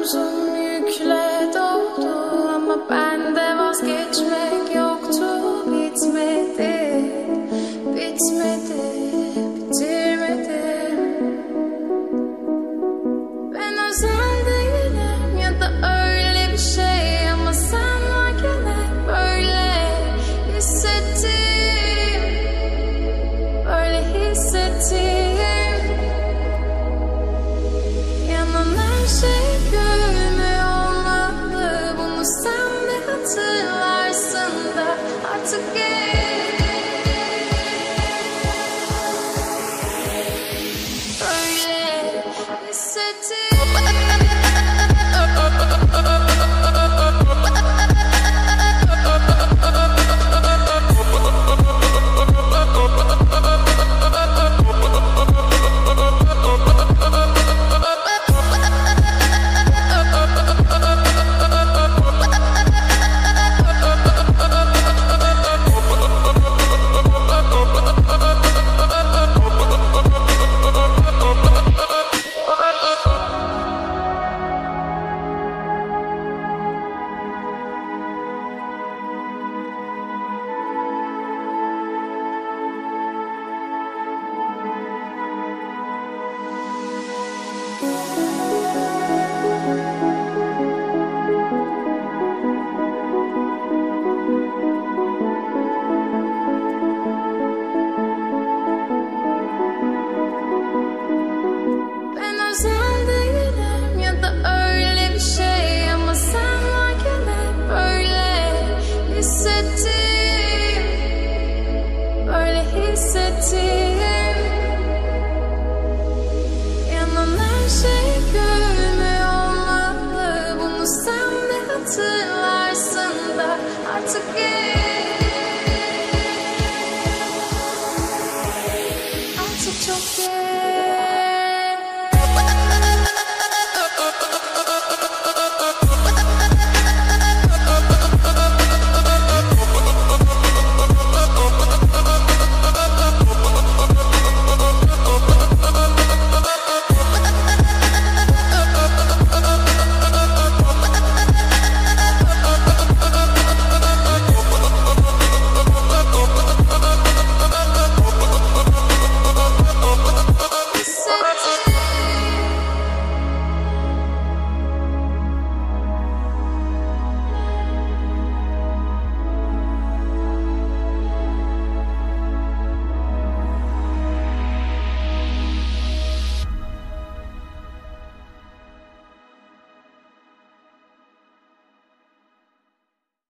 omzum yükle doldu ama bende vazgeçmek yoktu. Bitmedi, bitmedi, bitirmedim. Ben özel değilim ya da öyle bir şey ama sen varken hep böyle hissettim, böyle hissettim. Yanan her şey gülme olmalı, bunu sen de hatırlarsın da artık böyle hissettim.